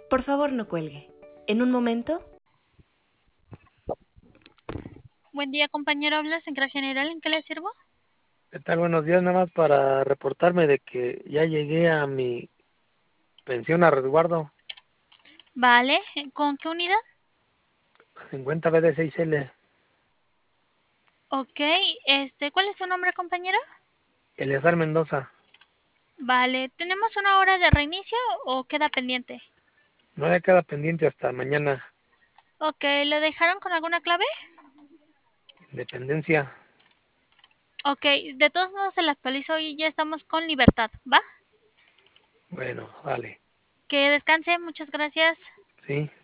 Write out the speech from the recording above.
Por favor, no cuelgue. En un momento. Buen día, compañero. ¿Habla Central General? ¿En qué le sirvo? ¿Qué tal? Buenos días, nada más para reportarme de que ya llegué a mi pensión a resguardo. Vale. ¿Con qué unidad? 50 BD6L. Ok. ¿Cuál es su nombre, compañero? Eleazar Mendoza. Vale. ¿Tenemos una hora de reinicio o queda pendiente? No ya queda pendiente hasta mañana. Ok. ¿Lo dejaron con alguna clave? Independencia. Ok. De todos modos se la actualizo y ya estamos con libertad. ¿Va? Bueno, vale. Que descanse. Muchas gracias. Sí.